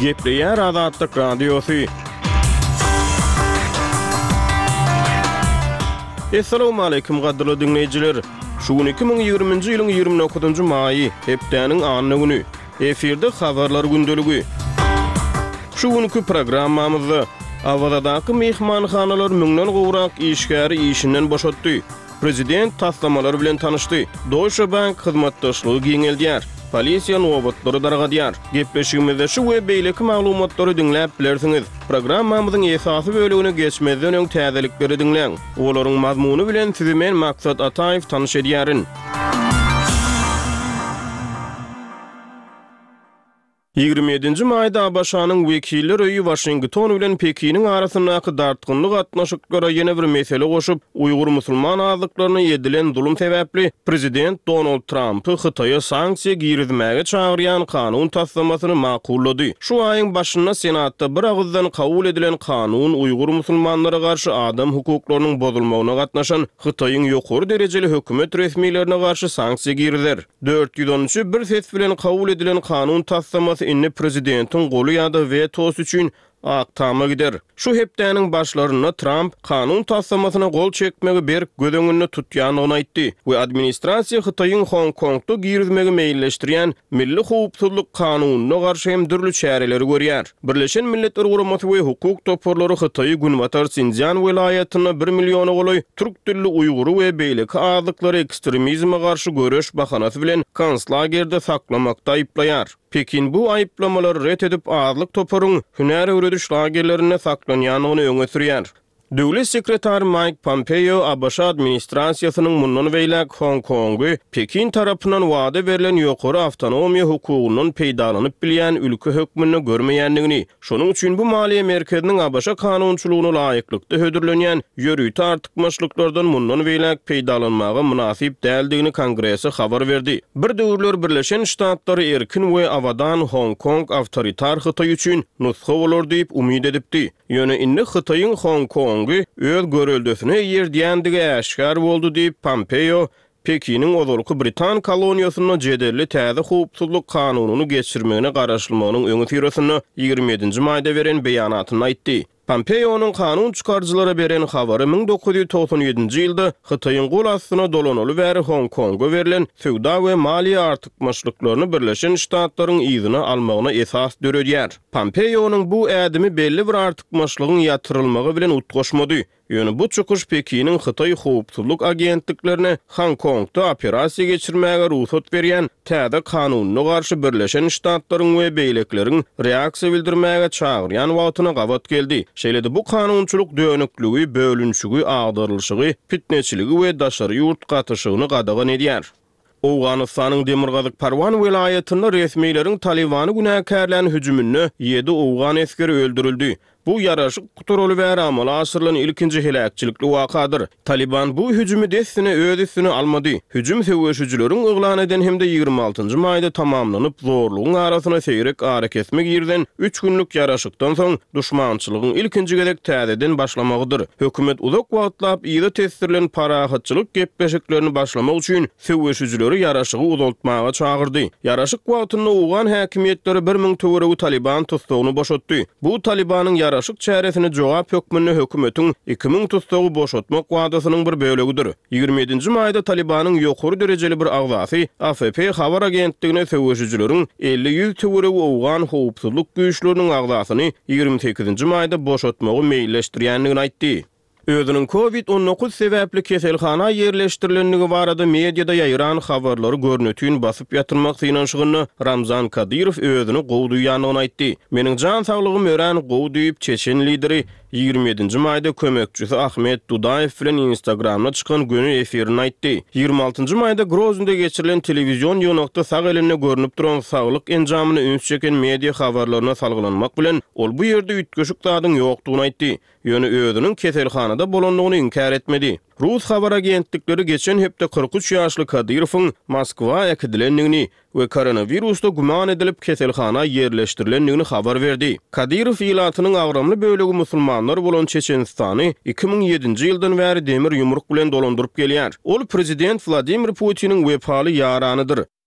Gepleýär Azatlyk Radiosu. Assalamu alaykum gaddyrly dinleýijiler. Şu 2020-nji ýylyň 29-njy maýy, hepdeniň anyny güni. Eferde habarlar gündöligi. Şu günkü programmamyzda awadaky mehmanhanalar müňden gowrak işgäri işinden boşatdy. Prezident taslamalar bilen tanışdy. Deutsche Bank hyzmatdaşlygy giňeldýär. Polisiýa nowatlary dargadýar. Gepleşigimizde şu we beýleki maglumatlary dinläp bilersiňiz. Programmamyzyň esasy bölügine geçmezden öň täzelikleri dinleň. Olaryň mazmuny bilen sizi men Maksat Ataýew tanış edýärin. 27-nji maýda Abaşanyň wekiller öýü Washington bilen Pekiniň arasyndaky dartgynlyk atnaşyklara ýene bir mesele goşup, Uýgur musulman azlyklaryna edilen zulum sebäpli Prezident Donald Trumpy Hytaýa sanksiýa girizmäge çagyrýan kanun taslamasyny makullady. Şu aýyň başynda Senatda bir agzdan kabul edilen kanun Uýgur musulmanlara garşy adam hukuklarynyň bozulmagyna gatnaşan Hytaýyň ýokary derejeli hökümet resmiýetlerine garşy sanksiýa girizler. 413 bir ses bilen kabul edilen kanun taslamasy inni prezidentin golu ýa-da vetos üçin aktama gider. Şu hepdeniň başlaryna Trump kanun taslamasyna gol çekmegi berip gödöňünü tutýanyny aýtdy. Bu administrasiýa Hytaýyň Hong Kongda girizmegi meýilleşdirýän milli howpsuzlyk kanunyna garşy hem dürli çäreleri görýär. Birleşen Milletler Guramasy we hukuk toparlary Hytaýy Günbatar Sinjan welaýatyna 1 million goly türk dilli Uýgury we beýleki azlyklary ekstremizme garşy görüş bahanasy bilen konslagerде saklamakda aýplaýar. Pekin bu aýplamalary ret edip azlyk toparyň hünär öwrediş lagerlerine saklanýanyny öňe sürýär. Döwlet sekretary Mike Pompeo Abaşa administrasiýasynyň mundan beýlek Hong Kongu Pekin tarapyndan wada berilen ýokary awtonomiýa hukugynyň peýdalanyp bilýän ülke hökmüni görmeýändigini, şonuň üçin bu maliýe merkeziniň Abaşa kanunçylygyna laýyklykda hödürlenýän ýörüýti artykmaçlyklardan mundan beýlek peýdalanmagy münasip däldigini Kongresse habar berdi. Bir döwürler Birleşen Ştatlary erkin we awadan Hong Kong awtoritar Hytaý üçin nusxa bolar diýip umyd edipdi. Ýöne indi Hytaýyň Hong Kong öz görüldüsine ýerdiyendigi äşkar boldy diýip Pompeo Pekiniň ozurky Britan koloniýasyna jedelli täze howpsuzlyk kanunyny geçirmegine garaşylmagynyň öňe sürersini 27-nji maýda beren beýanatyny aýtdy. Pompeo'nun kanun çıkarcılara beren habary 1997-nji ýylda Hytaýyň gol astyna dolanaly bäri Hong Kong'a verilen söwda we maliýe artykmaçlyklaryny Birleşen Ştatlaryň iýdine almagyna esas döredýär. Pompeo'nun bu ädimi belli bir artykmaçlygyň ýatyrylmagy bilen utgaşmady. Ýöne bu çykyş Pekiniň Hytaý howpsuzlyk agentliklerine Hong Kong'da operasiýa geçirmäge ruhsat berýän täze kanunyna garşy Birleşen Ştatlaryň we beýlekleriň reaksiýa bildirmäge çagyrýan wagtyna gabat geldi. Şeýlede bu kanunçylyk dönüklügi, bölünçügi, agdyrylşygy, fitneçiligi we daşary ýurt gatyşygyny gadagan edýär. Owganystanyň Demirgazyk Parwan welaýatynda resmiýleriň Talibany günäkärläni hüjümünde 7 owgan eskeri öldürildi. Bu yaraşyk kuturly bäri amala aşyrylan ilkinji helakçilikli wakadyr. Taliban bu hüjümi destine öz üstüne almady. Hüjüm söwüşçüleriň eglan eden hemde 26-njy maýda tamamlanyp zorlugyň arasyna seýrek ara kesmek ýerden 3 günlük yaraşykdan soň duşmançylygyň ilkinji gedek täzeden başlamagydyr. Hökümet uzak wagtlap ýa-da tesirlen parahatçylyk gepleşiklerini başlamak üçin söwüşçüleri yaraşygy uzaltmaga çagyrdy. Yaraşyk wagtynda owgan häkimiýetleri 1900 Taliban tutsagyny boşatdy. Bu Talibanyň yaraşyk çäresine jogap hökmüni hökümetiň 2000 tutsagy boşatmak wadasynyň bir bölegidir. 27-nji maýda Talibanyň ýokary derejeli bir agzasy AFP habar agentligine söwüşçüleriň 50-100 töwere owgan howpsuzlyk güýçleriniň agzasyny 28-nji maýda boşatmagy meýilleşdirýändigini aýtdy. Özünün COVID-19 sebäpli keselhana ýerleşdirilenligi barada mediada ýaýran habarlary görnetýün basyp ýatyrmak synanşygyny Ramzan Kadyrow özüni gowduýanyny aýtdy. Meniň jan saglygym ören gowduýup Çeçen lideri 27-nji maýda kömekçisi Ahmet Dudayev bilen Instagramda çykan günü efirini aýtdy. 26-njy maýda Groznda geçirilen telewizion ýonakda sag eline görnüp duran saglyk enjamyny üns çeken media habarlaryna salgylanmak bilen ol bu ýerde ütgeşik dadyň ýokdugyny aýtdy. Ýöne özüniň keselhanada bolandygyny inkar etmedi. Rus habar agentlikleri geçen hepde 43 ýaşly Kadyrowyň Moskwa ýakydilenligini we koronavirusda guman edilip keselhana ýerleşdirilenligini habar berdi. Kadyrow ýylatynyň agramly bölegi musulmanlar bolan Çeçenistany 2007-nji ýyldan bäri demir ýumruk bilen dolandyryp gelýär. Ol prezident Vladimir Putiniň wepaly ýaranydyr.